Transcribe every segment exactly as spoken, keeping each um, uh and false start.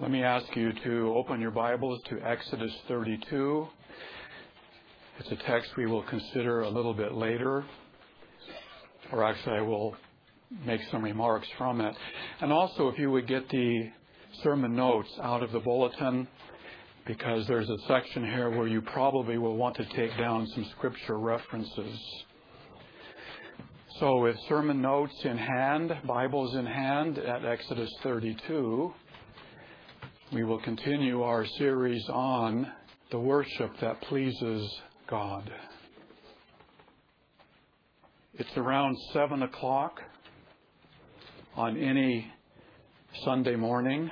Let me ask you to open your Bibles to Exodus thirty-two. It's a text we will consider a little bit later, or actually I will make some remarks from it. And also, if you would get the sermon notes out of the bulletin, because there's a section here where you probably will want to take down some scripture references. So with sermon notes in hand, Bibles in hand at Exodus thirty-two, we will continue our series on the worship that pleases God. It's around seven o'clock on any Sunday morning.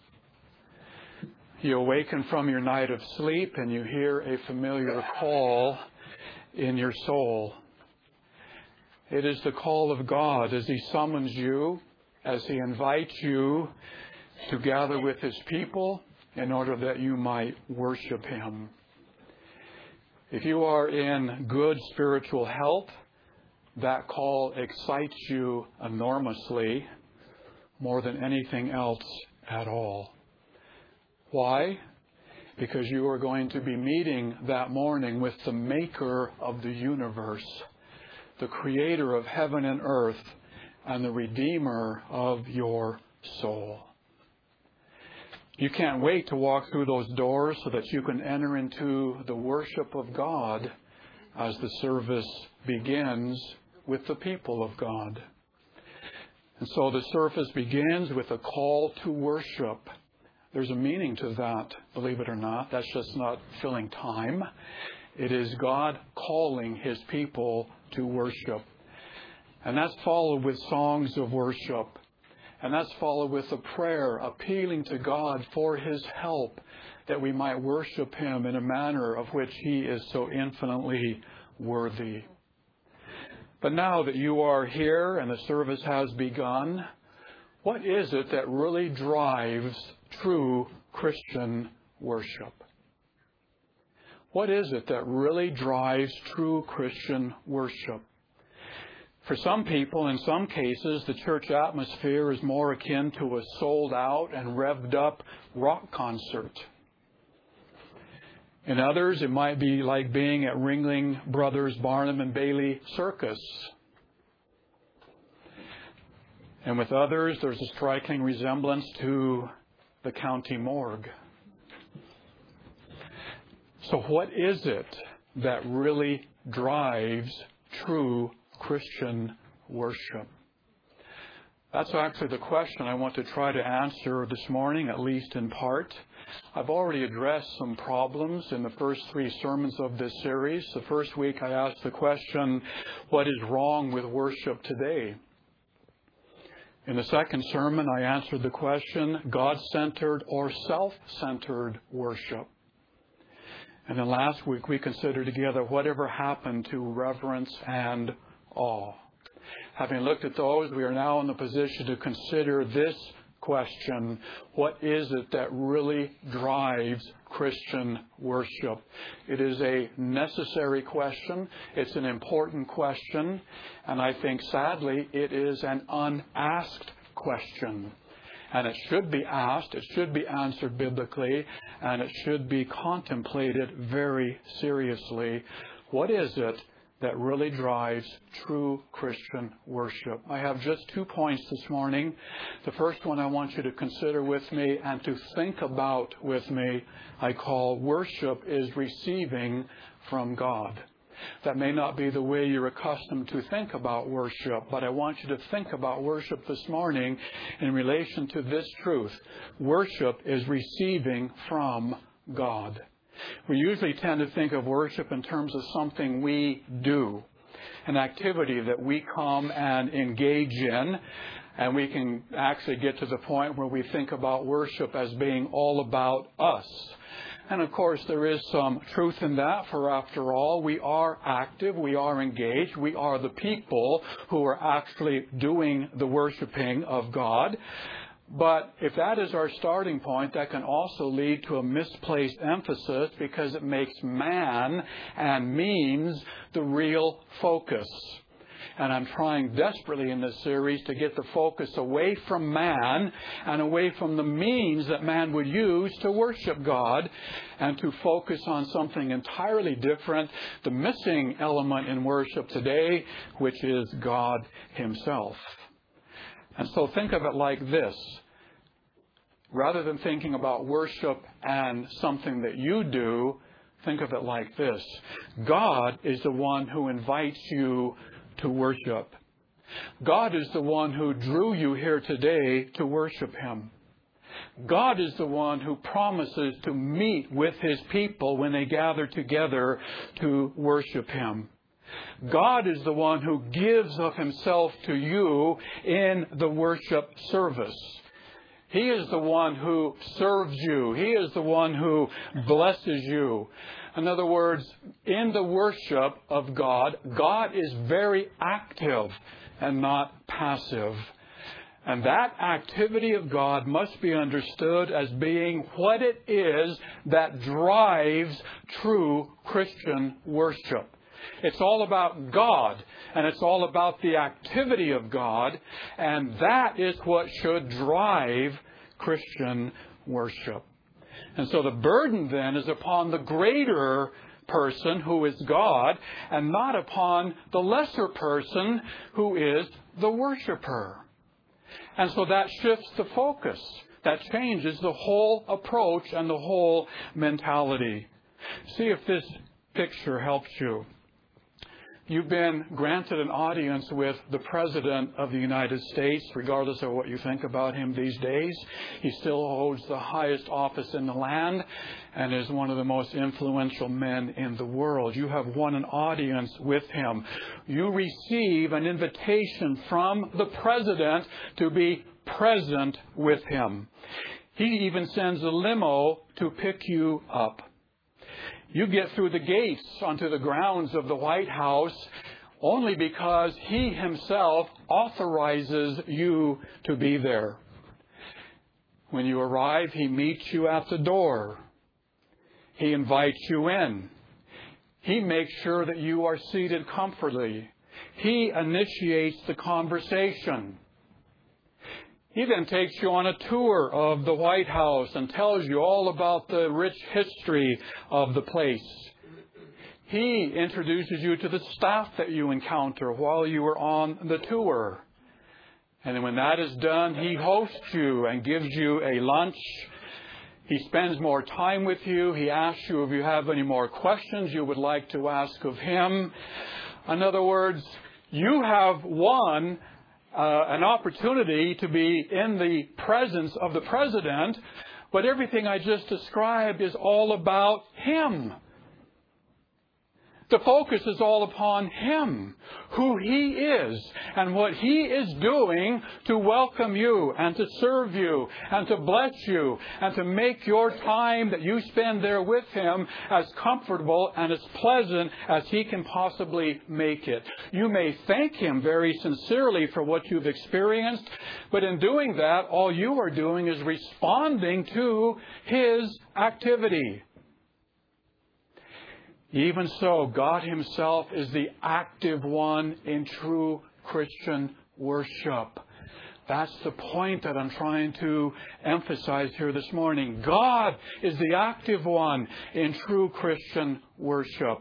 You awaken from your night of sleep and you hear a familiar call in your soul. It is the call of God as He summons you, as He invites you to gather with His people in order that you might worship Him. If you are in good spiritual health, that call excites you enormously, more than anything else at all. Why? Because you are going to be meeting that morning with the Maker of the universe, the Creator of heaven and earth, and the Redeemer of your soul. You can't wait to walk through those doors so that you can enter into the worship of God as the service begins with the people of God. And so the service begins with a call to worship. There's a meaning to that, believe it or not. That's just not filling time. It is God calling His people to worship. And that's followed with songs of worship. And that's followed with a prayer appealing to God for His help, that we might worship Him in a manner of which He is so infinitely worthy. But now that you are here and the service has begun, what is it that really drives true Christian worship? What is it that really drives true Christian worship? For some people, in some cases, the church atmosphere is more akin to a sold-out and revved-up rock concert. In others, it might be like being at Ringling Brothers Barnum and Bailey Circus. And with others, there's a striking resemblance to the county morgue. So what is it that really drives true Christian worship? That's actually the question I want to try to answer this morning, at least in part. I've already addressed some problems in the first three sermons of this series. The first week I asked the question, what is wrong with worship today? In the second sermon I answered the question, God-centered or self-centered worship? And then last week we considered together whatever happened to reverence and awe. Having looked at those, we are now in the position to consider this question: what is it that really drives Christian worship? It is a necessary question. It's an important question. And I think, sadly, it is an unasked question. And it should be asked, it should be answered biblically, and it should be contemplated very seriously. What is it that really drives true Christian worship? I have just two points this morning. The first one I want you to consider with me and to think about with me, I call worship is receiving from God. That may not be the way you're accustomed to think about worship, but I want you to think about worship this morning in relation to this truth. Worship is receiving from God. We usually tend to think of worship in terms of something we do, an activity that we come and engage in, and we can actually get to the point where we think about worship as being all about us. And of course, there is some truth in that, for after all, we are active, we are engaged, we are the people who are actually doing the worshiping of God. But if that is our starting point, that can also lead to a misplaced emphasis, because it makes man and means the real focus. And I'm trying desperately in this series to get the focus away from man and away from the means that man would use to worship God, and to focus on something entirely different, the missing element in worship today, which is God Himself. And so think of it like this. Rather than thinking about worship and something that you do, think of it like this. God is the one who invites you to worship. God is the one who drew you here today to worship Him. God is the one who promises to meet with His people when they gather together to worship Him. God is the one who gives of Himself to you in the worship service. He is the one who serves you. He is the one who blesses you. In other words, in the worship of God, God is very active and not passive. And that activity of God must be understood as being what it is that drives true Christian worship. It's all about God, and it's all about the activity of God, and that is what should drive Christian worship. And so the burden then is upon the greater person, who is God, and not upon the lesser person, who is the worshiper. And so that shifts the focus. That changes the whole approach and the whole mentality. See if this picture helps you. You've been granted an audience with the President of the United States, regardless of what you think about him these days. He still holds the highest office in the land and is one of the most influential men in the world. You have won an audience with him. You receive an invitation from the President to be present with him. He even sends a limo to pick you up. You get through the gates onto the grounds of the White House only because He Himself authorizes you to be there. When you arrive, He meets you at the door. He invites you in. He makes sure that you are seated comfortably. He initiates the conversation. He then takes you on a tour of the White House and tells you all about the rich history of the place. He introduces you to the staff that you encounter while you are on the tour. And then when that is done, he hosts you and gives you a lunch. He spends more time with you. He asks you if you have any more questions you would like to ask of him. In other words, you have won Uh, an opportunity to be in the presence of the President, but everything I just described is all about him. The focus is all upon him, who he is, and what he is doing to welcome you and to serve you and to bless you and to make your time that you spend there with him as comfortable and as pleasant as he can possibly make it. You may thank him very sincerely for what you've experienced, but in doing that, all you are doing is responding to his activity. Even so, God Himself is the active one in true Christian worship. That's the point that I'm trying to emphasize here this morning. God is the active one in true Christian worship.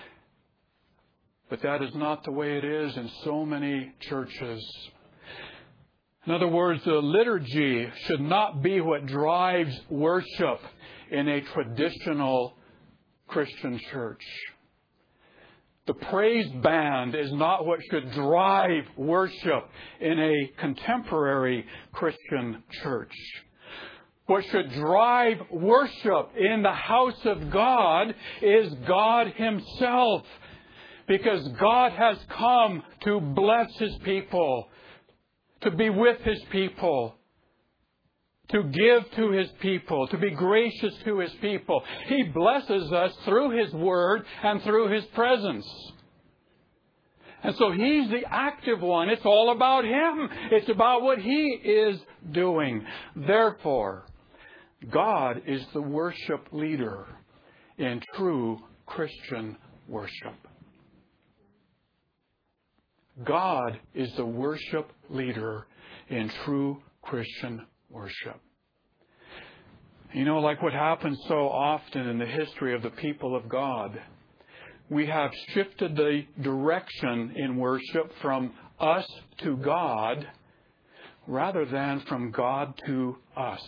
But that is not the way it is in so many churches. In other words, the liturgy should not be what drives worship in a traditional Christian church. The praise band is not what should drive worship in a contemporary Christian church. What should drive worship in the house of God is God Himself, because God has come to bless His people, to be with His people, to give to His people, to be gracious to His people. He blesses us through His Word and through His presence. And so He's the active one. It's all about Him. It's about what He is doing. Therefore, God is the worship leader in true Christian worship. God is the worship leader in true Christian worship. You know, like what happens so often in the history of the people of God, we have shifted the direction in worship from us to God rather than from God to us.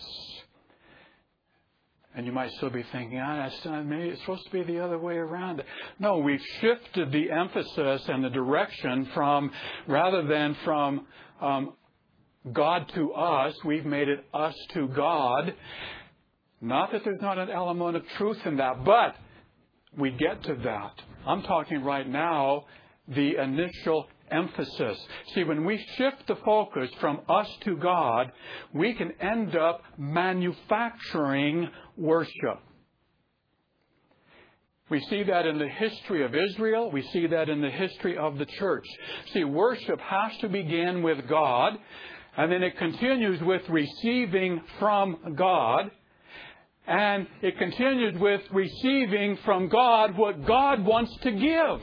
And you might still be thinking, ah, maybe it's supposed to be the other way around. No, we've shifted the emphasis and the direction from, rather than from um, God to us, we've made it us to God. Not that there's not an element of truth in that, but we get to that. I'm talking right now the initial emphasis. See, when we shift the focus from us to God, we can end up manufacturing worship. We see that in the history of Israel. We see that in the history of the church. See, worship has to begin with God, and then it continues with receiving from God. And it continues with receiving from God what God wants to give.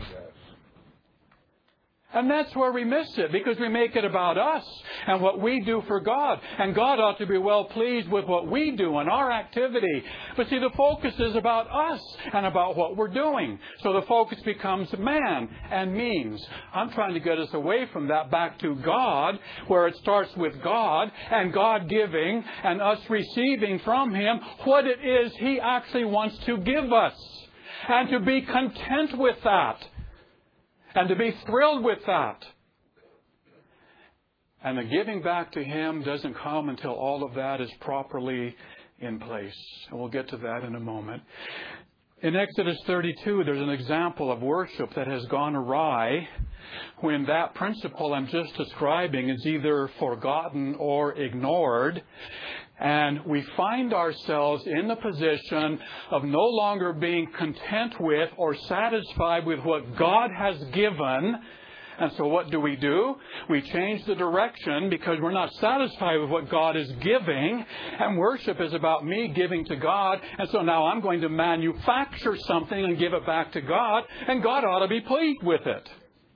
And that's where we miss it, because we make it about us and what we do for God. And God ought to be well pleased with what we do and our activity. But see, the focus is about us and about what we're doing. So the focus becomes man and means. I'm trying to get us away from that back to God, where it starts with God and God giving and us receiving from Him what it is He actually wants to give us. And to be content with that. And to be thrilled with that. And the giving back to Him doesn't come until all of that is properly in place. And we'll get to that in a moment. In Exodus thirty-two, there's an example of worship that has gone awry when that principle I'm just describing is either forgotten or ignored. And we find ourselves in the position of no longer being content with or satisfied with what God has given. And so what do we do? We change the direction because we're not satisfied with what God is giving. And worship is about me giving to God. And so now I'm going to manufacture something and give it back to God. And God ought to be pleased with it.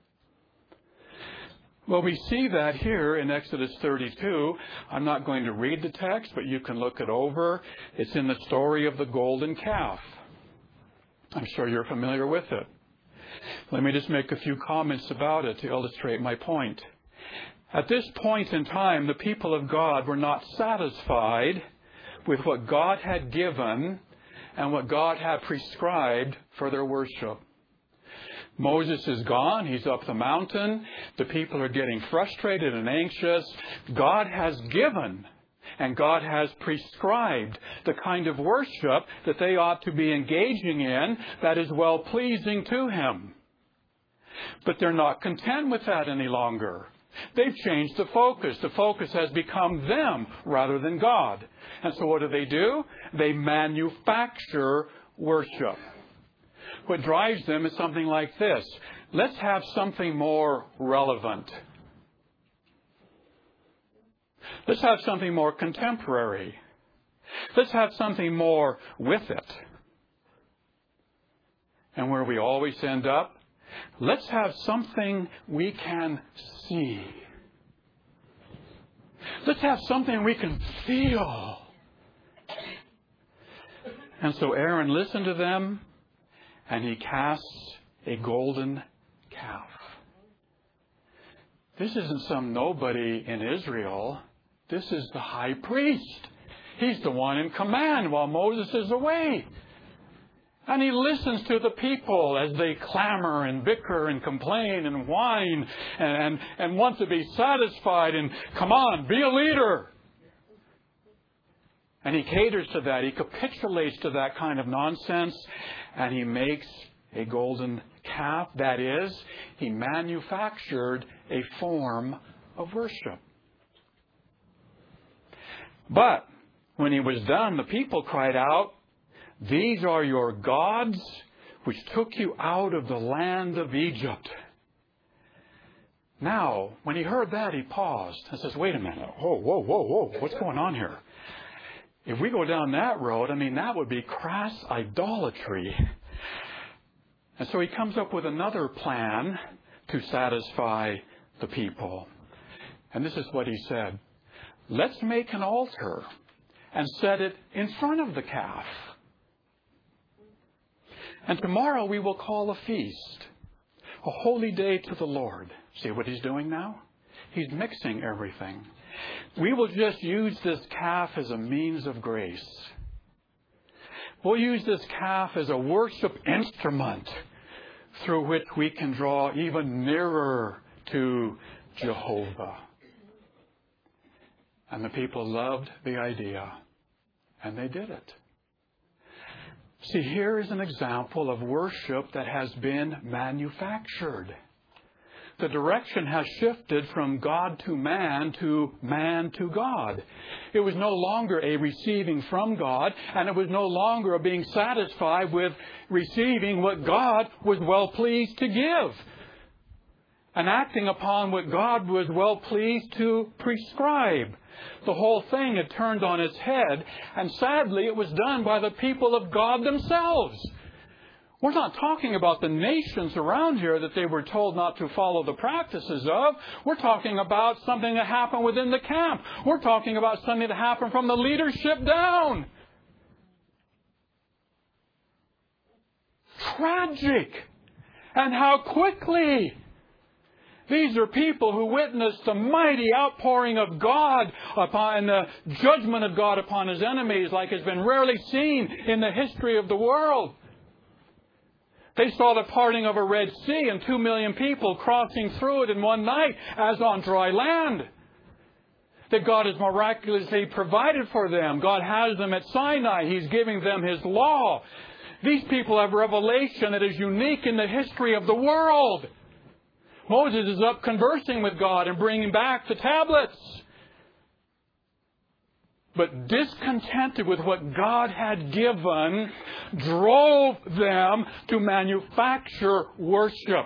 Well, we see that here in Exodus thirty-two. I'm not going to read the text, but you can look it over. It's in the story of the golden calf. I'm sure you're familiar with it. Let me just make a few comments about it to illustrate my point. At this point in time, the people of God were not satisfied with what God had given and what God had prescribed for their worship. Moses is gone. He's up the mountain. The people are getting frustrated and anxious. God has given and God has prescribed the kind of worship that they ought to be engaging in that is well-pleasing to Him. But they're not content with that any longer. They've changed the focus. The focus has become them rather than God. And so what do they do? They manufacture worship. What drives them is something like this. Let's have something more relevant. Let's have something more contemporary. Let's have something more with it. And where we always end up, let's have something we can see. Let's have something we can feel. And so Aaron listened to them. And he casts a golden calf. This isn't some nobody in Israel. This is the high priest. He's the one in command while Moses is away. And he listens to the people as they clamor and bicker and complain and whine and, and, and want to be satisfied and, come on, be a leader. And he caters to that. He capitulates to that kind of nonsense. And he makes a golden calf. That is, he manufactured a form of worship. But when he was done, the people cried out, "These are your gods which took you out of the land of Egypt." Now, when he heard that, he paused and says, wait a minute. Whoa, whoa, whoa, whoa. What's going on here? If we go down that road, I mean, that would be crass idolatry. And so he comes up with another plan to satisfy the people. And this is what he said. Let's make an altar and set it in front of the calf. And tomorrow we will call a feast, a holy day to the Lord. See what he's doing now? He's mixing everything. We will just use this calf as a means of grace. We'll use this calf as a worship instrument through which we can draw even nearer to Jehovah. And the people loved the idea, and they did it. See, here is an example of worship that has been manufactured. The direction has shifted from God to man to man to God. It was no longer a receiving from God, and it was no longer a being satisfied with receiving what God was well pleased to give, and acting upon what God was well pleased to prescribe. The whole thing had turned on its head, and sadly it was done by the people of God themselves. We're not talking about the nations around here that they were told not to follow the practices of. We're talking about something that happened within the camp. We're talking about something that happened from the leadership down. Tragic. And how quickly. These are people who witnessed the mighty outpouring of God upon the judgment of God upon His enemies like has been rarely seen in the history of the world. They saw the parting of a Red Sea and two million people crossing through it in one night as on dry land. That God has miraculously provided for them. God has them at Sinai. He's giving them His law. These people have revelation that is unique in the history of the world. Moses is up conversing with God and bringing back the tablets. But discontented with what God had given, drove them to manufacture worship.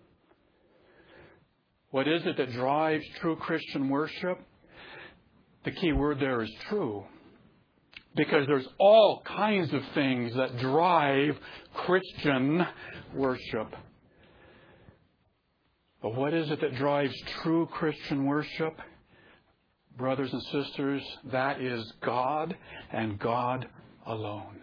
What is it that drives true Christian worship? The key word there is true. Because there's all kinds of things that drive Christian worship. But what is it that drives true Christian worship? Brothers and sisters, that is God and God alone.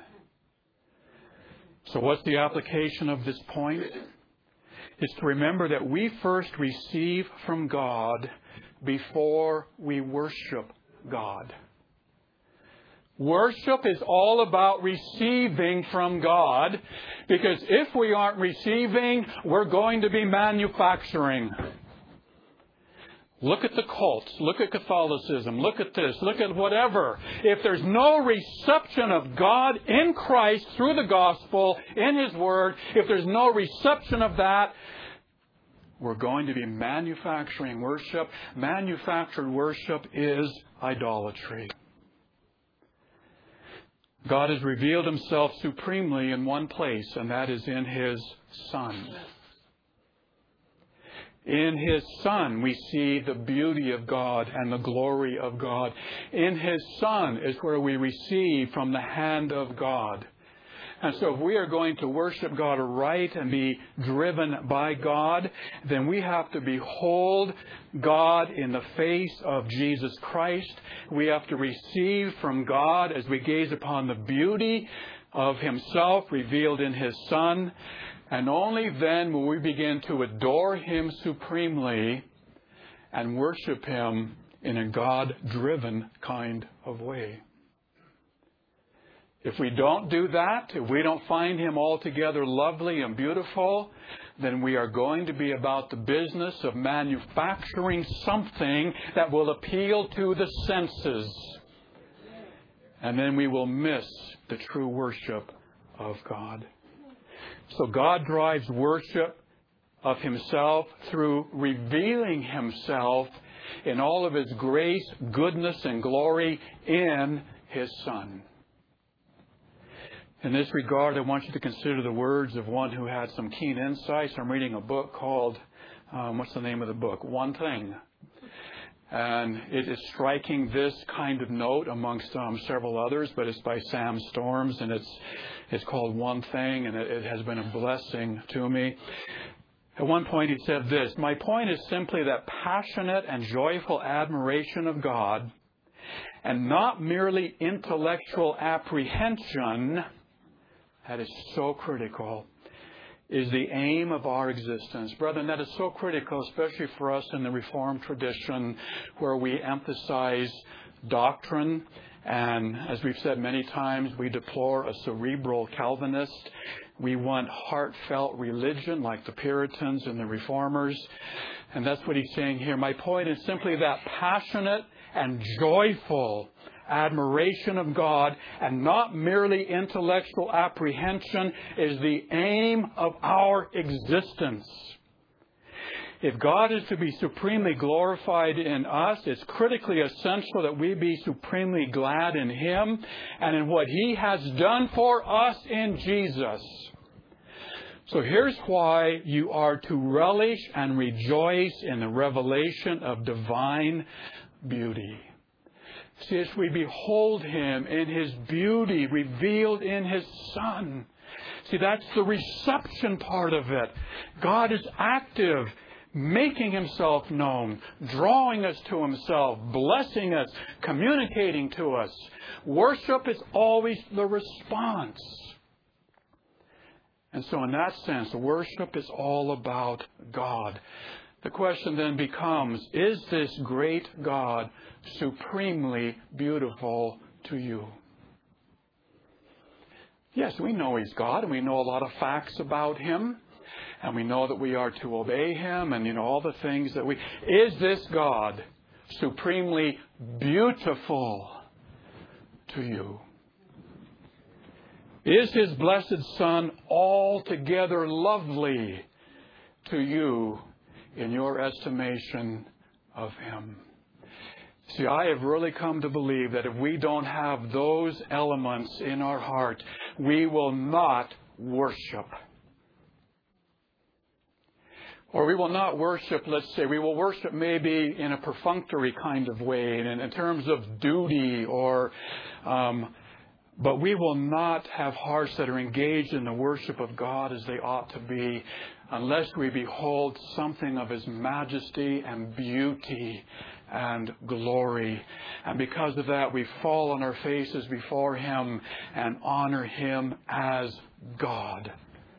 So what's the application of this point? It's to remember that we first receive from God before we worship God. Worship is all about receiving from God, because if we aren't receiving, we're going to be manufacturing. Look at the cults. Look at Catholicism. Look at this. Look at whatever. If there's no reception of God in Christ through the gospel, in His Word, if there's no reception of that, we're going to be manufacturing worship. Manufactured worship is idolatry. God has revealed Himself supremely in one place, and that is in His Son. In His Son, we see the beauty of God and the glory of God. In His Son is where we receive from the hand of God. And so if we are going to worship God right and be driven by God, then we have to behold God in the face of Jesus Christ. We have to receive from God as we gaze upon the beauty of Himself revealed in His Son. And only then will we begin to adore Him supremely and worship Him in a God-driven kind of way. If we don't do that, if we don't find Him altogether lovely and beautiful, then we are going to be about the business of manufacturing something that will appeal to the senses. And then we will miss the true worship of God. So God drives worship of Himself through revealing Himself in all of His grace, goodness, and glory in His Son. In this regard, I want you to consider the words of one who had some keen insights. I'm reading a book called, um, what's the name of the book? One Thing. And it is striking this kind of note amongst um, several others, but it's by Sam Storms, and it's it's called One Thing, and it, it has been a blessing to me. At one point he said this, "My point is simply that passionate and joyful admiration of God, and not merely intellectual apprehension," that is so critical, "is the aim of our existence." Brethren, that is so critical, especially for us in the Reformed tradition, where we emphasize doctrine. And as we've said many times, we deplore a cerebral Calvinist. We want heartfelt religion like the Puritans and the Reformers. And that's what he's saying here. My point is simply that passionate and joyful admiration of God, and not merely intellectual apprehension, is the aim of our existence. If God is to be supremely glorified in us, it's critically essential that we be supremely glad in Him and in what He has done for us in Jesus. So here's why you are to relish and rejoice in the revelation of divine beauty. See, as we behold Him in His beauty revealed in His Son. See, that's the reception part of it. God is active, making Himself known, drawing us to Himself, blessing us, communicating to us. Worship is always the response. And so in that sense, worship is all about God. The question then becomes, is this great God supremely beautiful to you? Yes, we know He's God, and we know a lot of facts about Him. And we know that we are to obey Him, and, you know, all the things that we... Is this God supremely beautiful to you? Is His blessed Son altogether lovely to you in your estimation of Him? See, I have really come to believe that if we don't have those elements in our heart, we will not worship. Or we will not worship, let's say, we will worship maybe in a perfunctory kind of way, in, in terms of duty, or, um, but we will not have hearts that are engaged in the worship of God as they ought to be, unless we behold something of His majesty and beauty and glory. And because of that, we fall on our faces before Him and honor Him as God.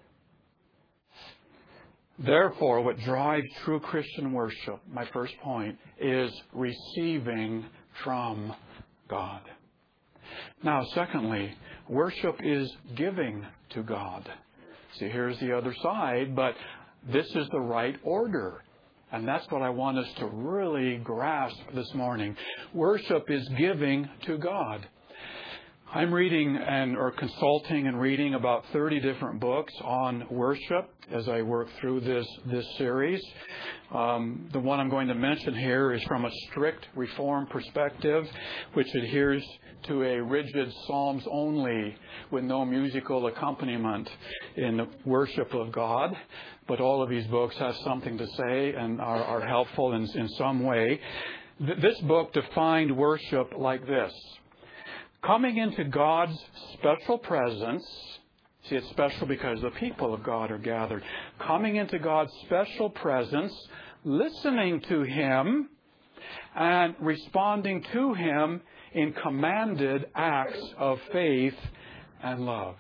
Therefore, what drives true Christian worship, my first point, is receiving from God. Now, secondly, worship is giving to God. See, here's the other side, but this is the right order. And that's what I want us to really grasp this morning. Worship is giving to God. I'm reading and or consulting and reading about thirty different books on worship as I work through this this series. Um, the one I'm going to mention here is from a strict Reform perspective, which adheres to a rigid Psalms only with no musical accompaniment in the worship of God. But all of these books have something to say and are, are helpful in, in some way. Th- this book defined worship like this. Coming into God's special presence, see, it's special because the people of God are gathered. Coming into God's special presence, listening to Him, and responding to Him in commanded acts of faith and love.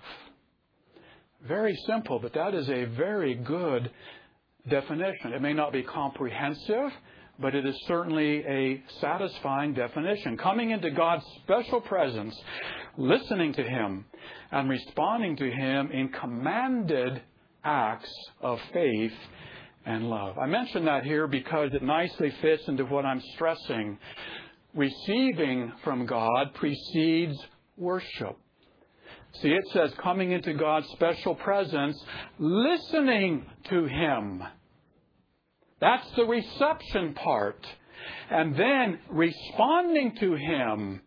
Very simple, but that is a very good definition. It may not be comprehensive, but it is certainly a satisfying definition. Coming into God's special presence, listening to Him, and responding to Him in commanded acts of faith and love. I mention that here because it nicely fits into what I'm stressing. Receiving from God precedes worship. See, it says coming into God's special presence, listening to Him. That's the reception part. And then responding to Him.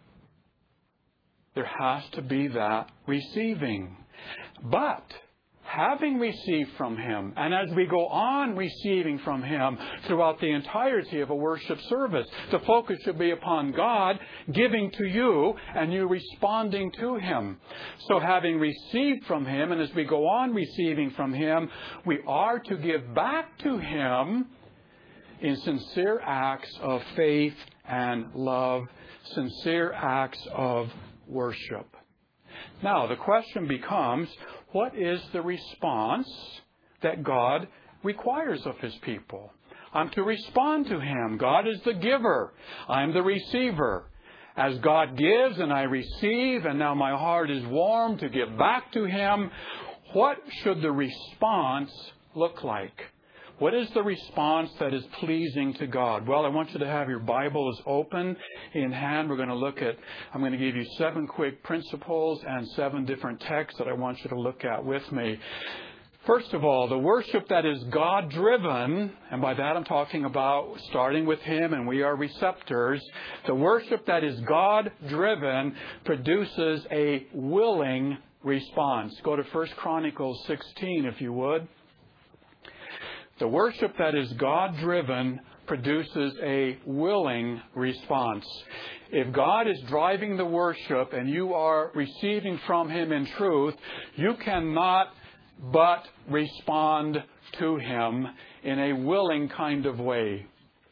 There has to be that receiving. But having received from Him, and as we go on receiving from Him throughout the entirety of a worship service, the focus should be upon God giving to you and you responding to Him. So having received from Him, and as we go on receiving from Him, we are to give back to Him in sincere acts of faith and love, sincere acts of worship. Now, the question becomes, what is the response that God requires of His people? I'm to respond to Him. God is the giver. I'm the receiver. As God gives and I receive, and now my heart is warm to give back to Him, what should the response look like? What is the response that is pleasing to God? Well, I want you to have your Bibles open in hand. We're going to look at, I'm going to give you seven quick principles and seven different texts that I want you to look at with me. First of all, the worship that is God-driven, and by that I'm talking about starting with Him and we are receptors. The worship that is God-driven produces a willing response. Go to First Chronicles sixteen if you would. The worship that is God-driven produces a willing response. If God is driving the worship and you are receiving from Him in truth, you cannot but respond to Him in a willing kind of way.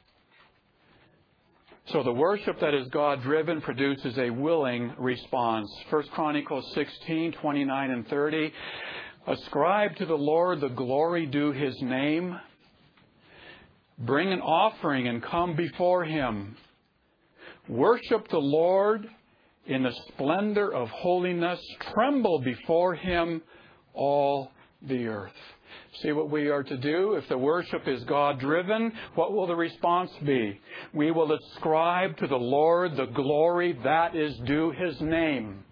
So the worship that is God-driven produces a willing response. First Chronicles sixteen, twenty-nine and thirty. Ascribe to the Lord the glory due His name. Bring an offering and come before Him. Worship the Lord in the splendor of holiness. Tremble before Him, all the earth. See what we are to do? If the worship is God-driven, what will the response be? We will ascribe to the Lord the glory that is due His name.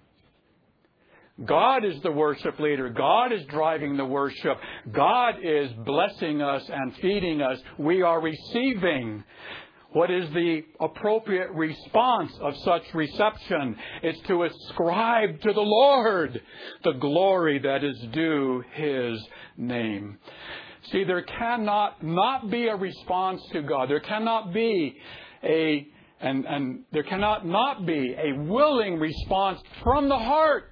God is the worship leader. God is driving the worship. God is blessing us and feeding us. We are receiving. What is the appropriate response of such reception? It's to ascribe to the Lord the glory that is due His name. See, there cannot not be a response to God. There cannot be a and, and there cannot not be a willing response from the heart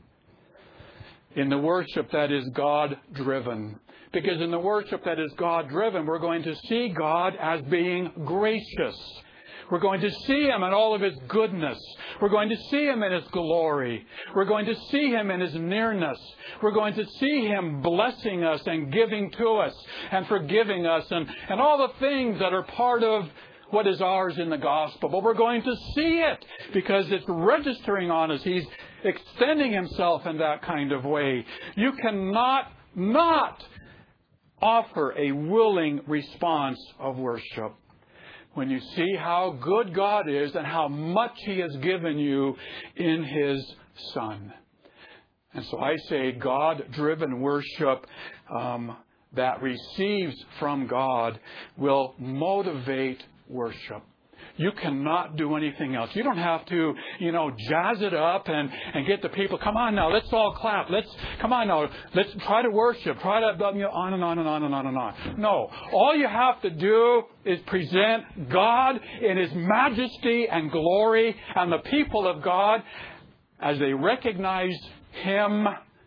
in the worship that is God-driven. Because in the worship that is God-driven, we're going to see God as being gracious. We're going to see Him in all of His goodness. We're going to see Him in His glory. We're going to see Him in His nearness. We're going to see Him blessing us and giving to us and forgiving us and, and all the things that are part of what is ours in the gospel. But we're going to see it because it's registering on us. He's extending Himself in that kind of way. You cannot not offer a willing response of worship when you see how good God is and how much He has given you in His Son. And so I say God-driven worship um, that receives from God will motivate worship. You cannot do anything else. You don't have to, you know, jazz it up and, and get the people, come on now, let's all clap. Let's, come on now, let's try to worship. Try to, you know, on and on and on and on and on. No. All you have to do is present God in His majesty and glory, and the people of God, as they recognize Him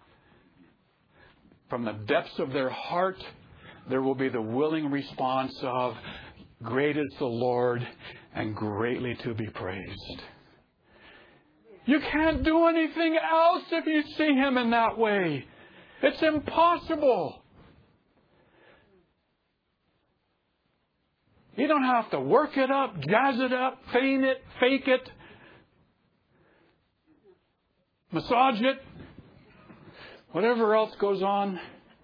from the depths of their heart, there will be the willing response of, great is the Lord and greatly to be praised. You can't do anything else if you see Him in that way. It's impossible. You don't have to work it up, jazz it up, feign it, fake it, massage it, whatever else goes on.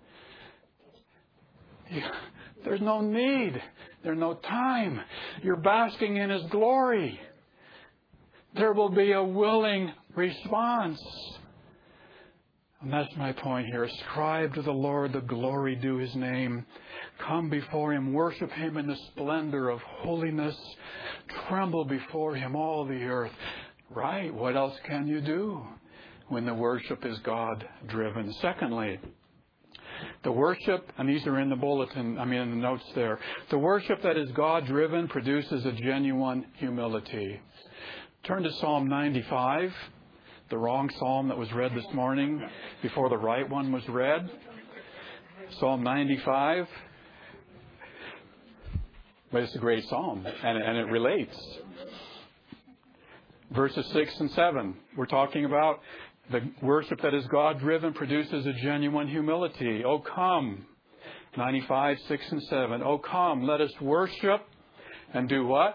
There's no need. There's no time. You're basking in His glory. There will be a willing response. And that's my point here. Ascribe to the Lord the glory due His name. Come before Him. Worship Him in the splendor of holiness. Tremble before Him, all the earth. Right? What else can you do when the worship is God-driven? Secondly, The worship, and these are in the bulletin, I mean in the notes there. The worship that is God-driven produces a genuine humility. Turn to Psalm ninety-five, the wrong psalm that was read this morning before the right one was read. Psalm ninety-five. But it's a great psalm, and, and it relates. Verses six and seven, we're talking about the worship that is God-driven produces a genuine humility. Oh, come. ninety-five, six and seven. Oh, come, let us worship and do what?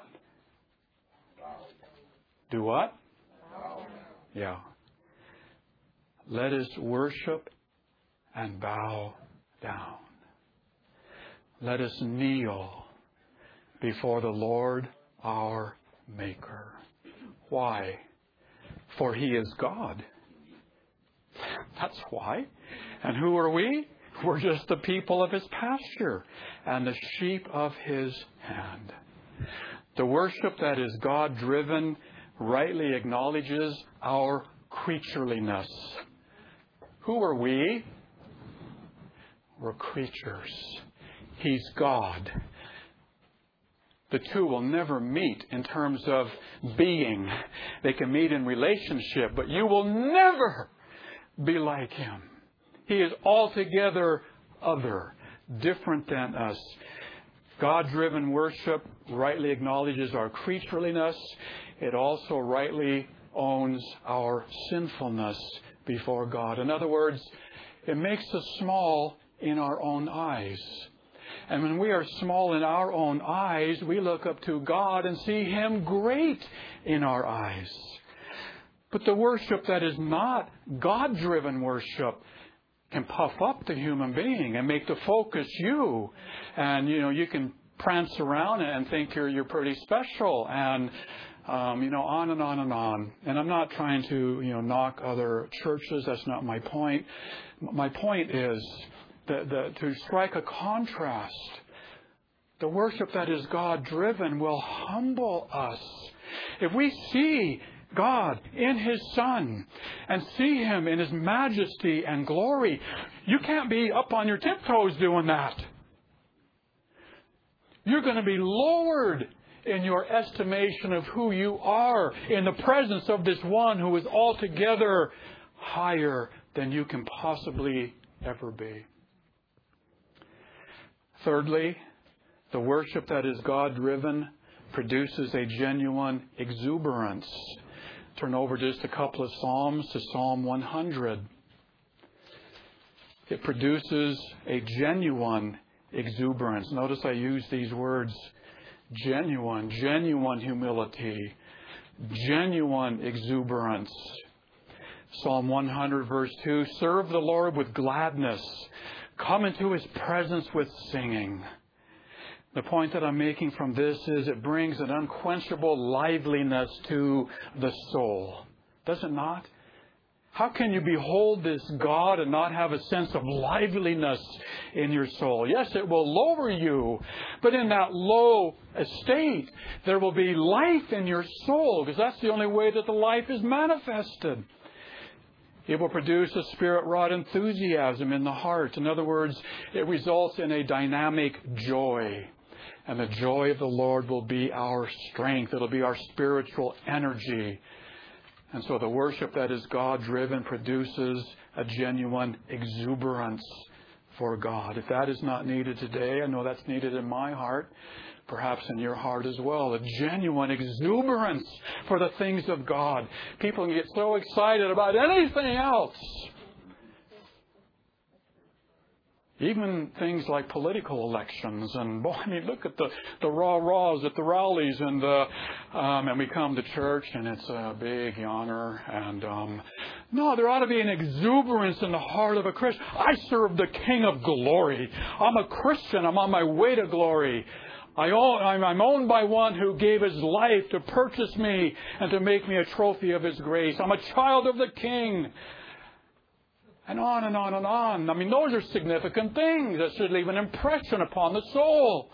Do what? Yeah. Let us worship and bow down. Let us kneel before the Lord our Maker. Why? For He is God. That's why. And who are we? We're just the people of His pasture and the sheep of His hand. The worship that is God-driven rightly acknowledges our creatureliness. Who are we? We're creatures. He's God. The two will never meet in terms of being. They can meet in relationship, but you will never be like Him. He is altogether other, different than us. God-driven worship rightly acknowledges our creatureliness. It also rightly owns our sinfulness before God. In other words, it makes us small in our own eyes. And when we are small in our own eyes, we look up to God and see Him great in our eyes. But the worship that is not God-driven worship can puff up the human being and make the focus you. And, you know, you can prance around and think you're, you're pretty special and, um, you know, on and on and on. And I'm not trying to, you know, knock other churches. That's not my point. My point is that, that to strike a contrast, the worship that is God-driven will humble us. If we see God in His Son and see Him in His majesty and glory, you can't be up on your tiptoes doing that. You're going to be lowered in your estimation of who you are in the presence of this one who is altogether higher than you can possibly ever be. Thirdly, the worship that is God-driven produces a genuine exuberance. Turn over just a couple of Psalms to Psalm one hundred. It produces a genuine exuberance. Notice I use these words, genuine, genuine humility, genuine exuberance. Psalm one hundred verse two, serve the Lord with gladness. Come into His presence with singing. The point that I'm making from this is it brings an unquenchable liveliness to the soul. Does it not? How can you behold this God and not have a sense of liveliness in your soul? Yes, it will lower you, but in that low estate, there will be life in your soul, because that's the only way that the life is manifested. It will produce a spirit-wrought enthusiasm in the heart. In other words, it results in a dynamic joy. And the joy of the Lord will be our strength. It'll be our spiritual energy. And so the worship that is God-driven produces a genuine exuberance for God. If that is not needed today, I know that's needed in my heart, perhaps in your heart as well. A genuine exuberance for the things of God. People can get so excited about anything else. Even things like political elections, and boy, I mean, look at the, the rah-rahs at the rallies, and the, um, and we come to church, and it's a big honor. And um, no, there ought to be an exuberance in the heart of a Christian. I serve the King of Glory. I'm a Christian. I'm on my way to glory. I own, I'm, I'm owned by one who gave His life to purchase me and to make me a trophy of His grace. I'm a child of the King. And on and on and on. I mean, those are significant things that should leave an impression upon the soul.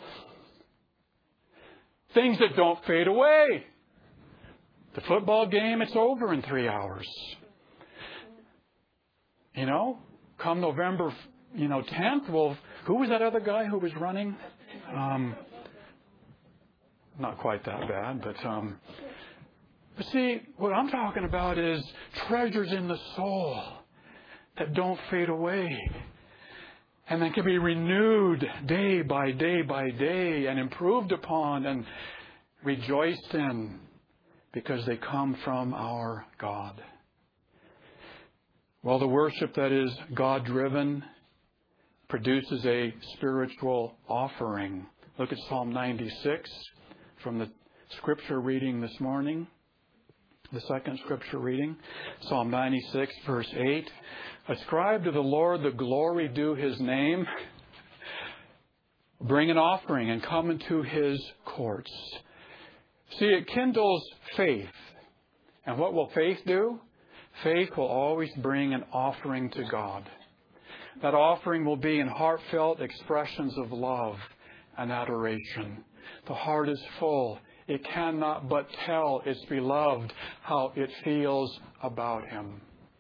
Things that don't fade away. The football game, it's over in three hours. You know, come November you know, tenth, well, who was that other guy who was running? Um, not quite that bad, but, um, but see, what I'm talking about is treasures in the soul that don't fade away and that can be renewed day by day by day and improved upon and rejoiced in because they come from our God. Well, the worship that is God-driven produces a spiritual offering. Look at Psalm ninety-six from the scripture reading this morning. The second scripture reading, Psalm ninety-six, verse eight. Ascribe to the Lord the glory due His name. Bring an offering and come into His courts. See, it kindles faith. And what will faith do? Faith will always bring an offering to God. That offering will be in heartfelt expressions of love and adoration. The heart is full. It cannot but tell its beloved how it feels about Him.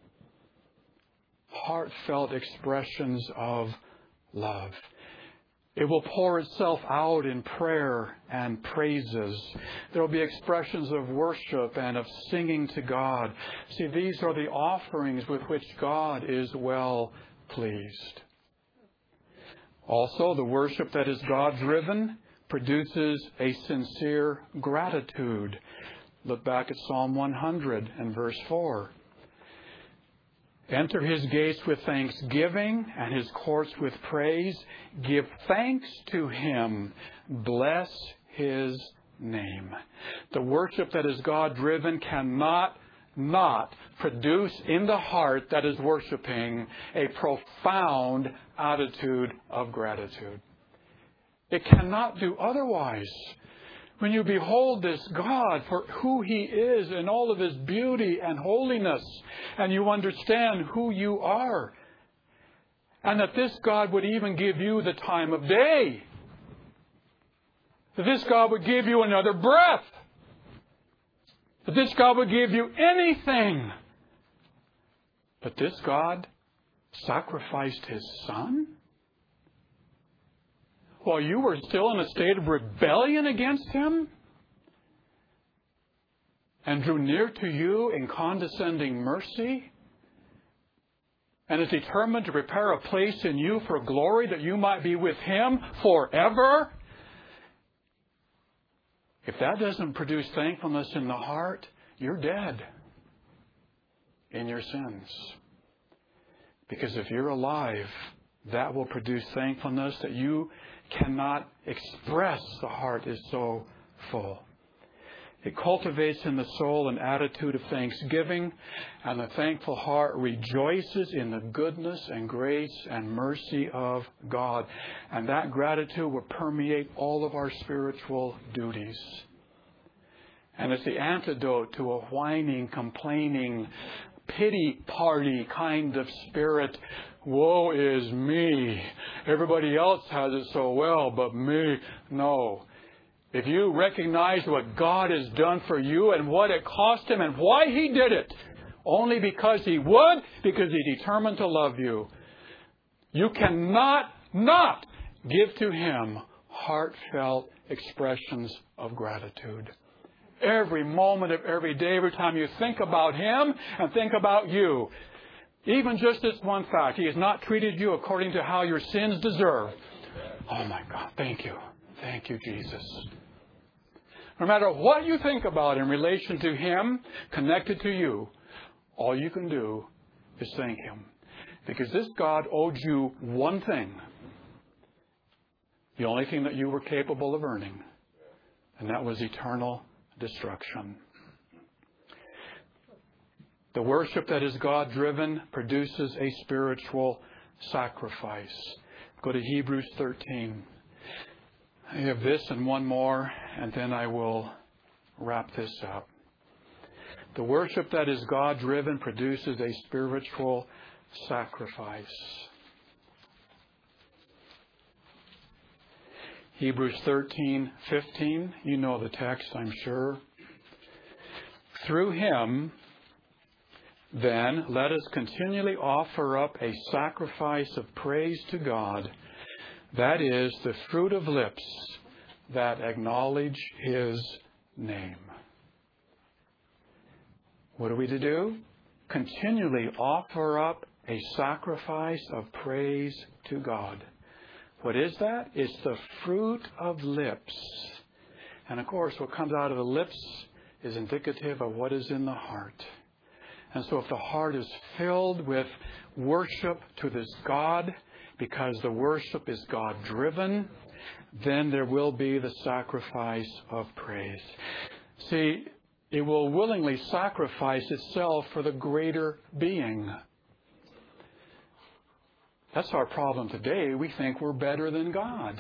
Heartfelt expressions of love. It will pour itself out in prayer and praises. There will be expressions of worship and of singing to God. See, these are the offerings with which God is well pleased. Also, the worship that is God-driven produces a sincere gratitude. Look back at Psalm one hundred and verse four. Enter His gates with thanksgiving and His courts with praise. Give thanks to Him. Bless His name. The worship that is God-driven cannot not produce in the heart that is worshiping a profound attitude of gratitude. It cannot do otherwise. When you behold this God for who He is in all of His beauty and holiness, and you understand who you are, and that this God would even give you the time of day, that this God would give you another breath, that this God would give you anything, but this God sacrificed His Son while you were still in a state of rebellion against Him, and drew near to you in condescending mercy, and is determined to prepare a place in you for glory that you might be with Him forever. If that doesn't produce thankfulness in the heart, you're dead in your sins. Because if you're alive, that will produce thankfulness that you cannot express. The heart is so full. It cultivates in the soul an attitude of thanksgiving, and the thankful heart rejoices in the goodness and grace and mercy of God. And that gratitude will permeate all of our spiritual duties. And it's the antidote to a whining, complaining, pity party kind of spirit. Woe is me. Everybody else has it so well, but me, no. If you recognize what God has done for you and what it cost Him and why He did it, only because He would, because He determined to love you, you cannot not give to Him heartfelt expressions of gratitude. Every moment of every day, every time you think about Him and think about you, even just this one fact, He has not treated you according to how your sins deserve. Oh my God, thank you. Thank you, Jesus. No matter what you think about in relation to Him, connected to you, all you can do is thank Him. Because this God owed you one thing. The only thing that you were capable of earning. And that was eternal destruction. The worship that is God-driven produces a spiritual sacrifice. Go to Hebrews thirteen. I have this and one more, and then I will wrap this up. The worship that is God-driven produces a spiritual sacrifice. Hebrews thirteen fifteen. You know the text, I'm sure. Through Him, then let us continually offer up a sacrifice of praise to God, that is, the fruit of lips that acknowledge His name. What are we to do? Continually offer up a sacrifice of praise to God. What is that? It's the fruit of lips. And of course, what comes out of the lips is indicative of what is in the heart. And so if the heart is filled with worship to this God, because the worship is God-driven, then there will be the sacrifice of praise. See, it will willingly sacrifice itself for the greater being. That's our problem today. We think we're better than God.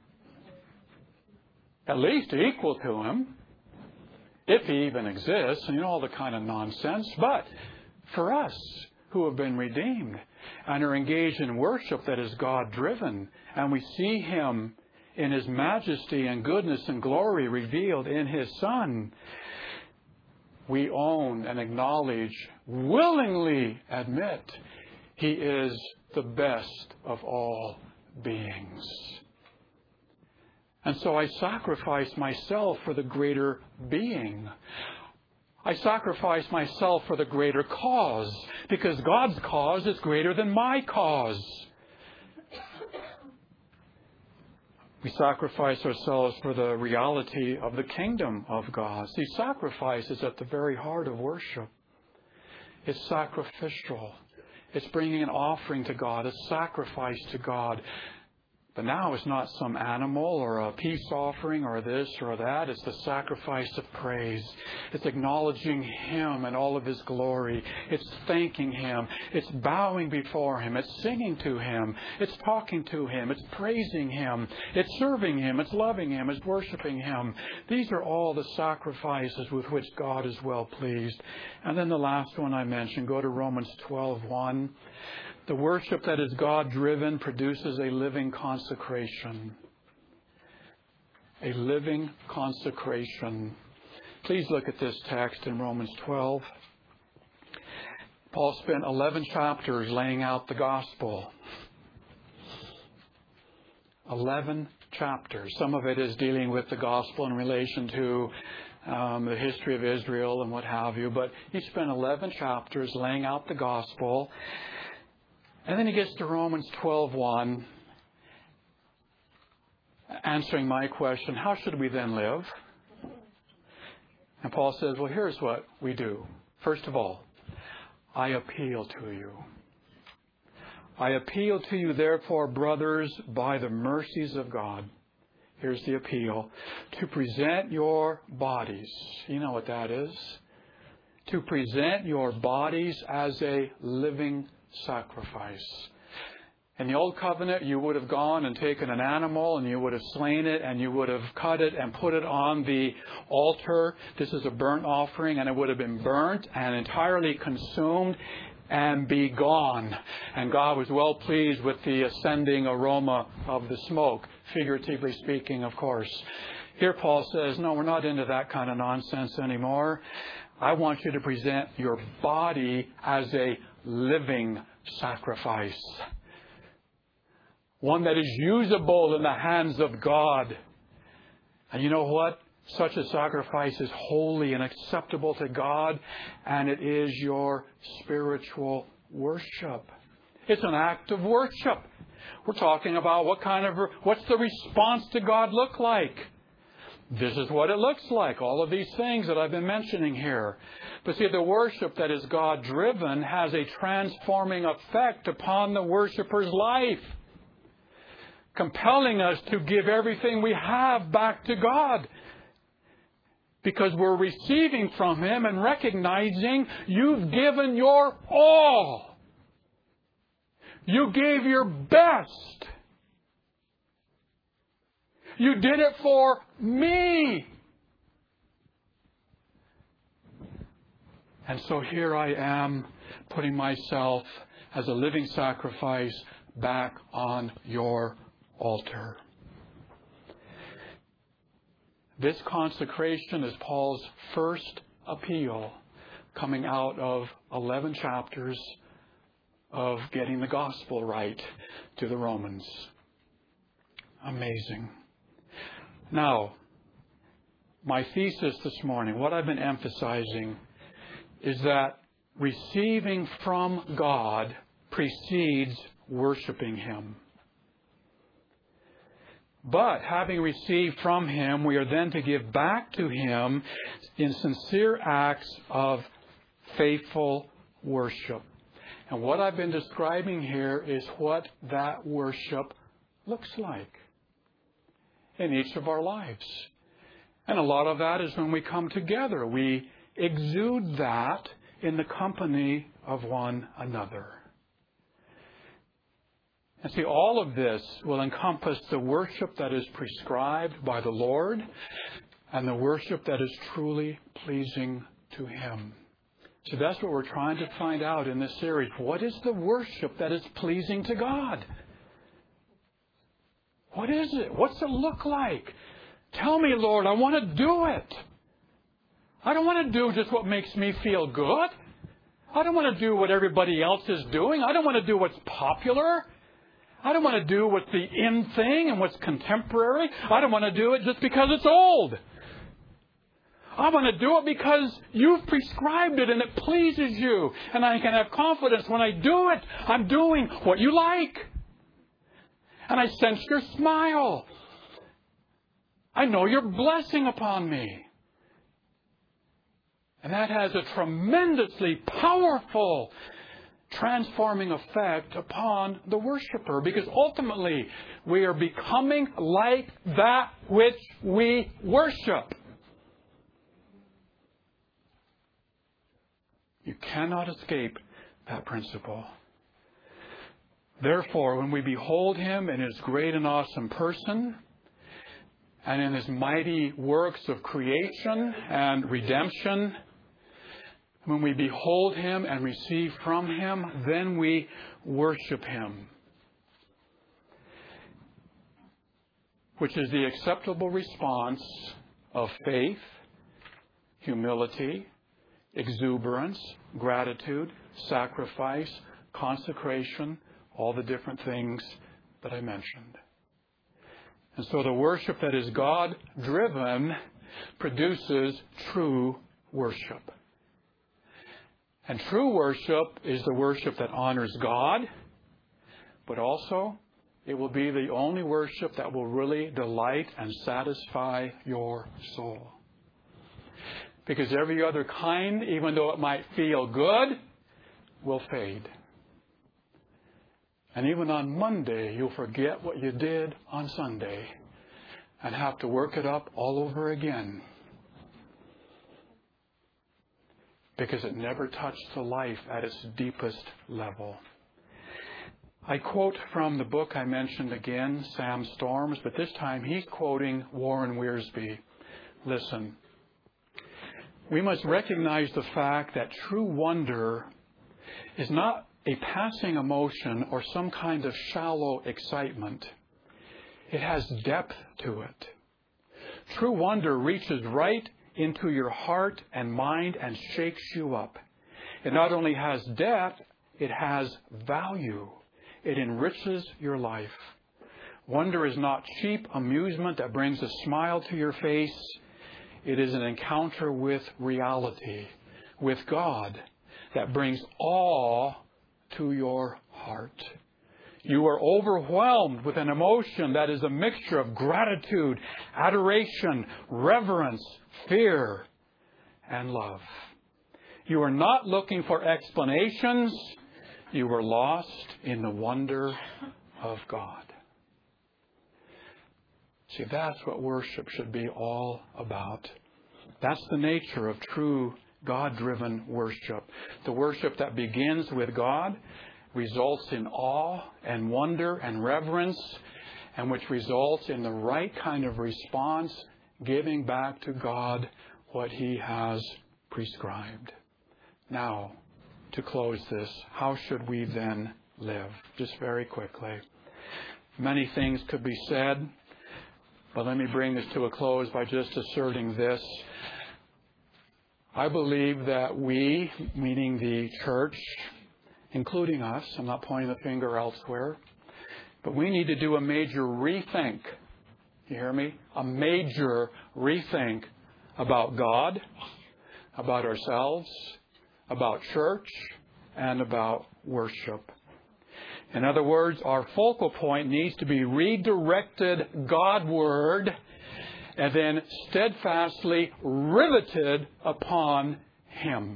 At least equal to Him, if He even exists, and you know, all the kind of nonsense. But for us who have been redeemed and are engaged in worship that is God-driven, and we see Him in His majesty and goodness and glory revealed in His Son, we own and acknowledge, willingly admit, He is the best of all beings. And so I sacrifice myself for the greater being. I sacrifice myself for the greater cause, because God's cause is greater than my cause. We sacrifice ourselves for the reality of the kingdom of God. See, sacrifice is at the very heart of worship. It's sacrificial. It's bringing an offering to God, a sacrifice to God. But now it's not some animal or a peace offering or this or that. It's the sacrifice of praise. It's acknowledging Him and all of His glory. It's thanking Him. It's bowing before Him. It's singing to Him. It's talking to Him. It's praising Him. It's serving Him. It's loving Him. It's worshiping Him. These are all the sacrifices with which God is well pleased. And then the last one I mentioned, go to Romans twelve one. The worship that is God-driven produces a living consecration. A living consecration. Please look at this text in Romans twelve. Paul spent eleven chapters laying out the gospel. eleven chapters. Some of it is dealing with the gospel in relation to um, the history of Israel and what have you. But he spent eleven chapters laying out the gospel. And then he gets to Romans twelve one, answering my question, how should we then live? And Paul says, well, here's what we do. First of all, I appeal to you. I appeal to you, therefore, brothers, by the mercies of God. Here's the appeal. To present your bodies. You know what that is? To present your bodies as a living sacrifice. In the Old Covenant, you would have gone and taken an animal and you would have slain it and you would have cut it and put it on the altar. This is a burnt offering, and it would have been burnt and entirely consumed and be gone. And God was well pleased with the ascending aroma of the smoke, figuratively speaking, of course. Here Paul says, no, we're not into that kind of nonsense anymore. I want you to present your body as a living sacrifice. One that is usable in the hands of God. And you know what? Such a sacrifice is holy and acceptable to God, and it is your spiritual worship. It's an act of worship. We're talking about what kind of, what's the response to God look like? This is what it looks like. All of these things that I've been mentioning here. But see, the worship that is God-driven has a transforming effect upon the worshiper's life, compelling us to give everything we have back to God. Because we're receiving from Him and recognizing you've given your all. You gave your best. You did it for me. And so here I am, putting myself as a living sacrifice back on your altar. This consecration is Paul's first appeal. coming out of eleven chapters of getting the gospel right to the Romans. Amazing. Now, my thesis this morning, what I've been emphasizing, is that receiving from God precedes worshiping Him. But having received from Him, we are then to give back to Him in sincere acts of faithful worship. And what I've been describing here is what that worship looks like in each of our lives. And a lot of that is when we come together. We exude that in the company of one another. And see, all of this will encompass the worship that is prescribed by the Lord and the worship that is truly pleasing to Him. So that's what we're trying to find out in this series. What is the worship that is pleasing to God? What is it? What's it look like? Tell me, Lord, I want to do it. I don't want to do just what makes me feel good. I don't want to do what everybody else is doing. I don't want to do what's popular. I don't want to do what's the in thing and what's contemporary. I don't want to do it just because it's old. I want to do it because you've prescribed it and it pleases you. And I can have confidence when I do it, I'm doing what you like. And I sense your smile. I know your blessing upon me. And that has a tremendously powerful transforming effect upon the worshiper, because ultimately we are becoming like that which we worship. You cannot escape that principle. Therefore, when we behold Him in His great and awesome person and in His mighty works of creation and redemption, when we behold Him and receive from Him, then we worship Him, which is the acceptable response of faith, humility, exuberance, gratitude, sacrifice, consecration, all the different things that I mentioned. And so the worship that is God-driven produces true worship. And true worship is the worship that honors God, but also it will be the only worship that will really delight and satisfy your soul. Because every other kind, even though it might feel good, will fade. And even on Monday, you'll forget what you did on Sunday and have to work it up all over again. Because it never touched the life at its deepest level. I quote from the book I mentioned again, Sam Storms, but this time he's quoting Warren Wiersbe. Listen. We must recognize the fact that true wonder is not a passing emotion or some kind of shallow excitement. It has depth to it. True wonder reaches right into your heart and mind and shakes you up. It not only has depth, it has value. It enriches your life. Wonder is not cheap amusement that brings a smile to your face. It is an encounter with reality, with God, that brings awe to your heart. You are overwhelmed with an emotion that is a mixture of gratitude, adoration, reverence, fear, and love. You are not looking for explanations. You are lost in the wonder of God. See, that's what worship should be all about. That's the nature of true God-driven worship. The worship that begins with God, results in awe and wonder and reverence, and which results in the right kind of response, giving back to God what He has prescribed. Now, to close this, how should we then live? Just very quickly. Many things could be said, but let me bring this to a close by just asserting this. I believe that we, meaning the church, including us, I'm not pointing the finger elsewhere, but we need to do a major rethink. You hear me? A major rethink about God, about ourselves, about church, and about worship. In other words, our focal point needs to be redirected Godward and then steadfastly riveted upon Him.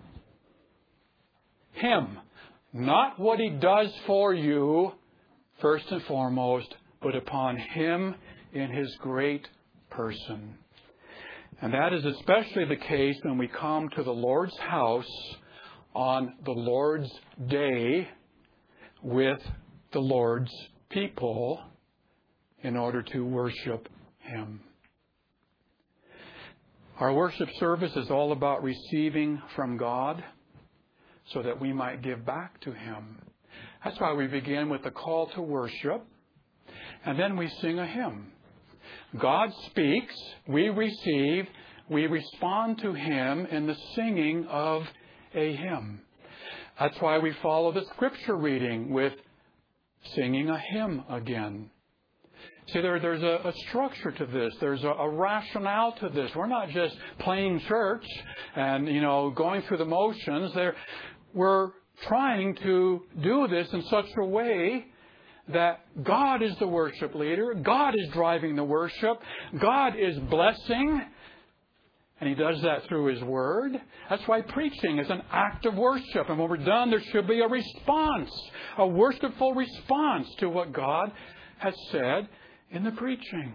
Him. Not what He does for you, first and foremost, but upon Him in His great person. And that is especially the case when we come to the Lord's house on the Lord's day with the Lord's people in order to worship Him. Our worship service is all about receiving from God so that we might give back to Him. That's why we begin with the call to worship, and then we sing a hymn. God speaks, we receive, we respond to Him in the singing of a hymn. That's why we follow the scripture reading with singing a hymn again. See, there, there's a, a structure to this. There's a, a rationale to this. We're not just playing church and, you know, going through the motions. There, we're trying to do this in such a way that God is the worship leader. God is driving the worship. God is blessing. And He does that through His Word. That's why preaching is an act of worship. And when we're done, there should be a response, a worshipful response to what God has said in the preaching.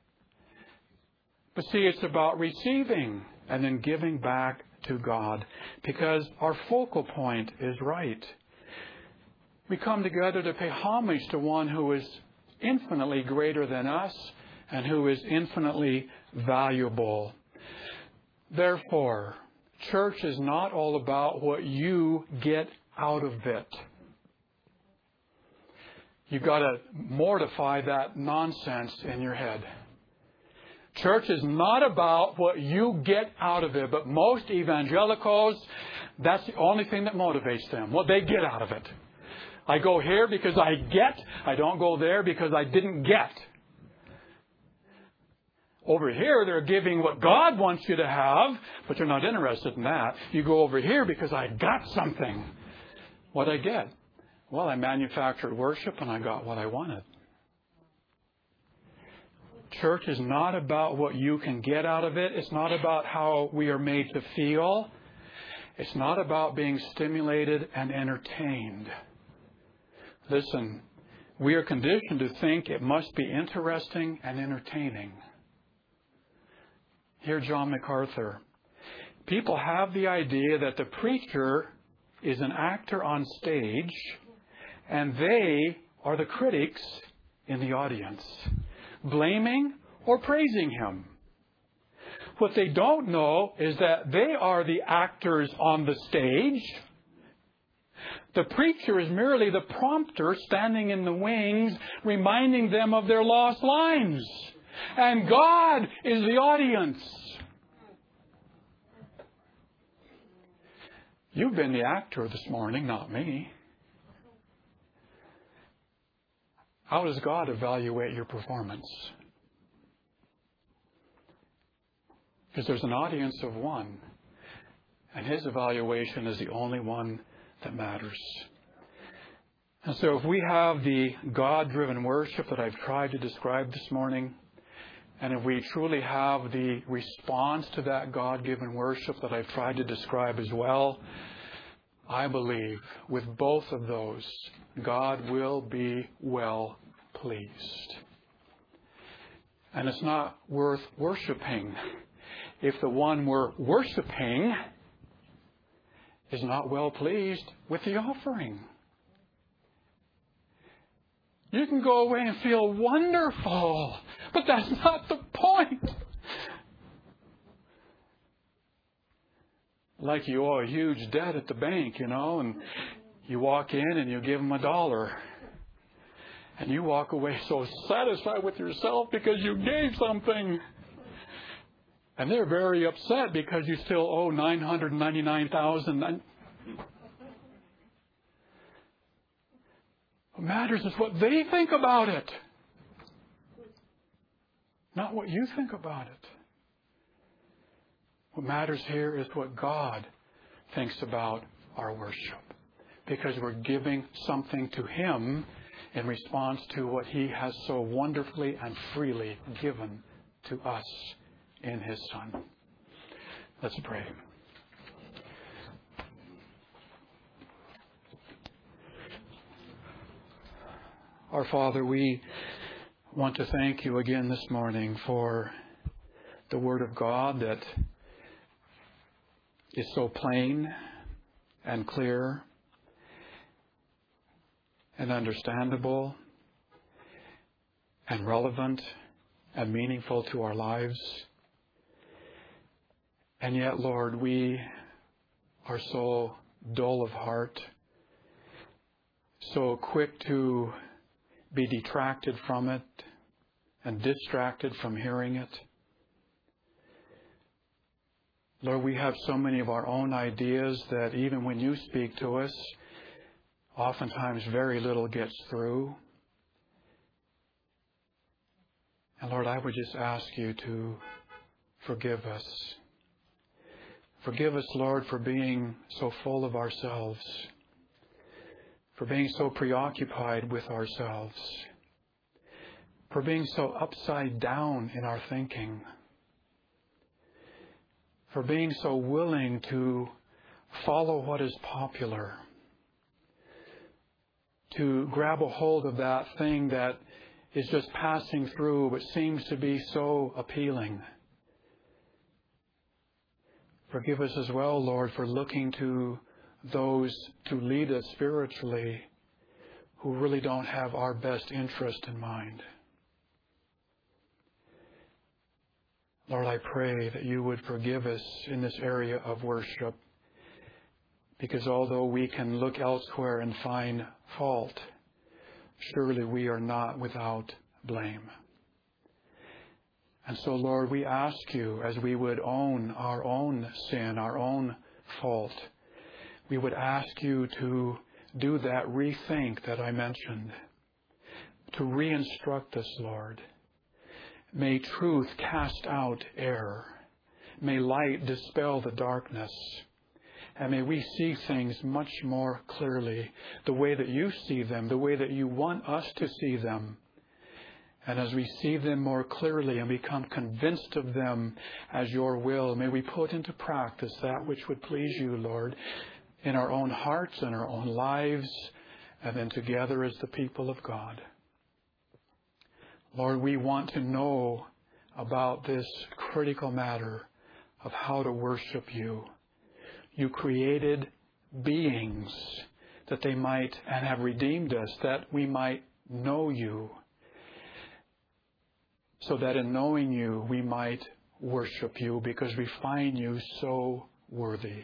But see, it's about receiving and then giving back to God, because our focal point is right. We come together to pay homage to one who is infinitely greater than us and who is infinitely valuable. Therefore, church is not all about what you get out of it. You've got to mortify that nonsense in your head. Church is not about what you get out of it, but most evangelicals, that's the only thing that motivates them, what they get out of it. I go here because I get. I don't go there because I didn't get. Over here, they're giving what God wants you to have, but you're not interested in that. You go over here because I got something. What'd I get? Well, I manufactured worship and I got what I wanted. Church is not about what you can get out of it. It's not about how we are made to feel. It's not about being stimulated and entertained. Listen, we are conditioned to think it must be interesting and entertaining. Hear John MacArthur. People have the idea that the preacher is an actor on stage and they are the critics in the audience, blaming or praising him. What they don't know is that they are the actors on the stage. The preacher is merely the prompter standing in the wings, reminding them of their lost lines. And God is the audience. You've been the actor this morning, not me. How does God evaluate your performance? Because there's an audience of one, and His evaluation is the only one that matters. And so if we have the God-driven worship that I've tried to describe this morning, and if we truly have the response to that God-given worship that I've tried to describe as well, I believe with both of those, God will be well pleased. And it's not worth worshiping if the one we're worshiping is not well pleased with the offering. You can go away and feel wonderful, but that's not the point. Like you owe a huge debt at the bank, you know, and you walk in and you give them a dollar. And you walk away so satisfied with yourself because you gave something. And they're very upset because you still owe nine hundred ninety-nine thousand dollars. What matters is what they think about it, not what you think about it. What matters here is what God thinks about our worship, because we're giving something to Him in response to what He has so wonderfully and freely given to us in His Son. Let's pray. Our Father, we want to thank You again this morning for the Word of God that is so plain and clear and understandable and relevant and meaningful to our lives. And yet, Lord, we are so dull of heart, so quick to be detracted from it and distracted from hearing it. Lord, we have so many of our own ideas that even when You speak to us, oftentimes very little gets through. And Lord, I would just ask You to forgive us. Forgive us, Lord, for being so full of ourselves, for being so preoccupied with ourselves, for being so upside down in our thinking, for being so willing to follow what is popular, to grab a hold of that thing that is just passing through but seems to be so appealing. Forgive us as well, Lord, for looking to those to lead us spiritually who really don't have our best interest in mind. Lord, I pray that You would forgive us in this area of worship, because although we can look elsewhere and find fault, surely we are not without blame. And so, Lord, we ask You, as we would own our own sin, our own fault, we would ask You to do that rethink that I mentioned, to re-instruct us, Lord. May truth cast out error. May light dispel the darkness. And may we see things much more clearly, the way that You see them, the way that You want us to see them. And as we see them more clearly and become convinced of them as Your will, may we put into practice that which would please You, Lord, in our own hearts and our own lives, and then together as the people of God. Lord, we want to know about this critical matter of how to worship You. You created beings that they might, and have redeemed us, that we might know You, so that in knowing You we might worship You, because we find You so worthy.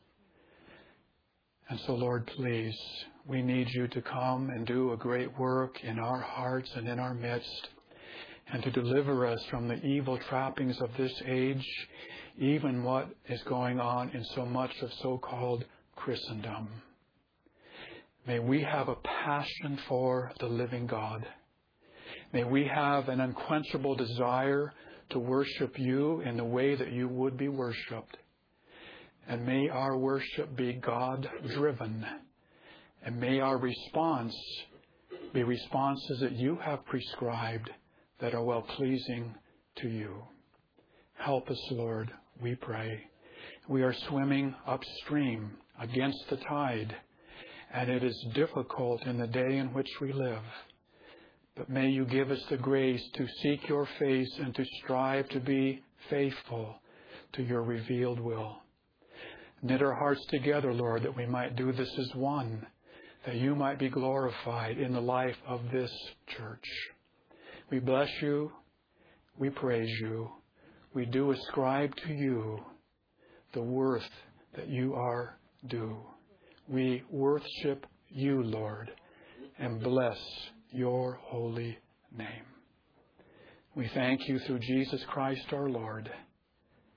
And so, Lord, please, we need You to come and do a great work in our hearts and in our midst, and to deliver us from the evil trappings of this age, even what is going on in so much of so-called Christendom. May we have a passion for the living God. May we have an unquenchable desire to worship You in the way that You would be worshipped. And may our worship be God-driven. And may our response be responses that You have prescribed that are well-pleasing to You. Help us, Lord, we pray. We are swimming upstream against the tide, and it is difficult in the day in which we live. But may You give us the grace to seek Your face and to strive to be faithful to Your revealed will. Knit our hearts together, Lord, that we might do this as one, that You might be glorified in the life of this church. We bless You. We praise You. We do ascribe to You the worth that You are due. We worship You, Lord, and bless Your holy name. We thank You through Jesus Christ our Lord.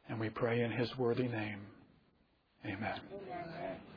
And we pray in his worthy name. Amen. Amen.